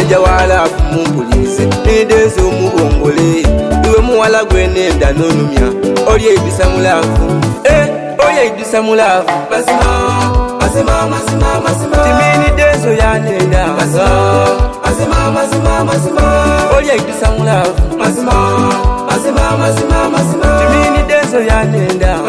Nija wala kumumpulize nidenze omubongole iwe muwala gwenenda nonumya olye ibisa mulafu olye ibisa mulafu masima timini denzo yanenda masima olye ibisa mulafu timini denzo yanenda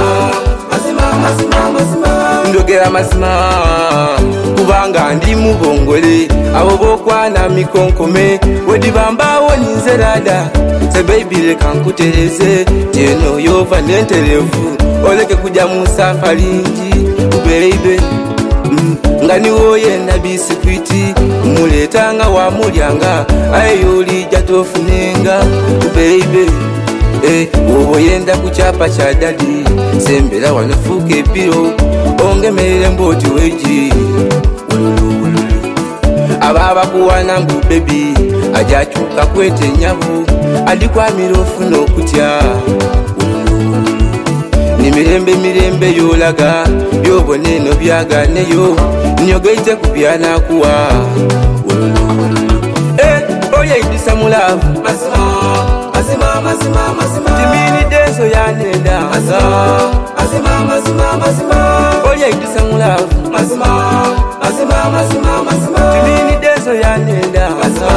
ndogera mazima kubanga ndi mubongole abo bokwana mikonkome wedibambawo ninzerada se baby leka nkutereze teno yova nenterevu oleke kuja musafaringi baby ngani woye na bisikwiti muletanga wa mulyanga ayoli jatofunenga baby wobo yenda kuchapa cha dadi sembera wanafuke piro ongemerere mboti weji ababa kuwana mbu baby ajachuka kwete nyabu adikwa mirofu no kutya ni mirembe yolaga yobone no byaga neyo nyogeite kubyana kuwa oye ibisa mulafu masima timini denzo yanenda masima oye ibisa mulafu timini denzo yanenda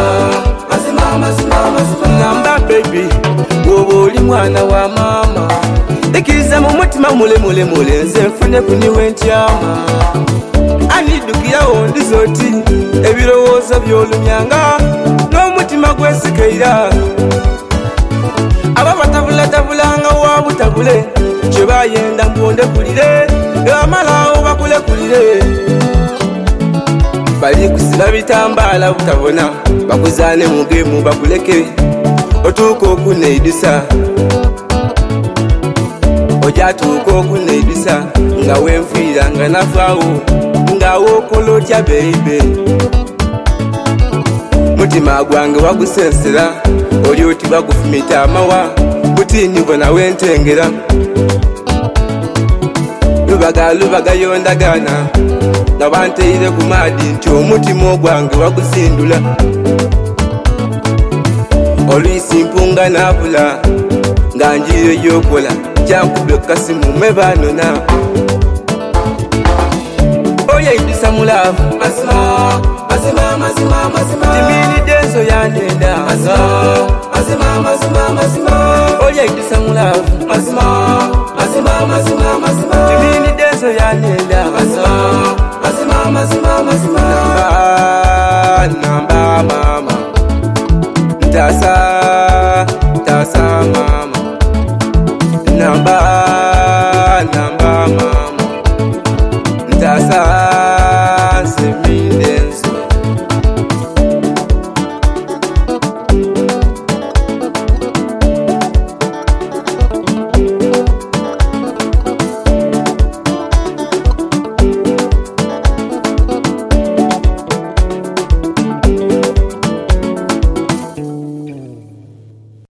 namba baby wobo oli mwana wa mama ikiriza mu mutima mule nze nfune kuniwe ntyama anidukirawo ndizoti ebirowoozo byolumyanga n'omutima gwesikeira aba batabulatabulanga wabutabule kyebayenda mbonde kulire amalawo bakule kulire bali kusiba bitambala butabona bakuzane mugemu bakuleke otuuka okuneidisa ojatuuka okuneidisa nga wenfiira nga nafaawo nga wokola otya beibe mutima gwange wagusensera oli oti bagufumita amawa butini bona wentengera lubaga yondagana nga banteire ku maadi nti omutima ogwange wagusindula olwisi mpunga nabula nga njiro yokola kyankube kasimu mebanona oye ibisa mulafu masima timini denzo yanenda oye ibisa mulafu timini denzo yanenda namba mama ntasa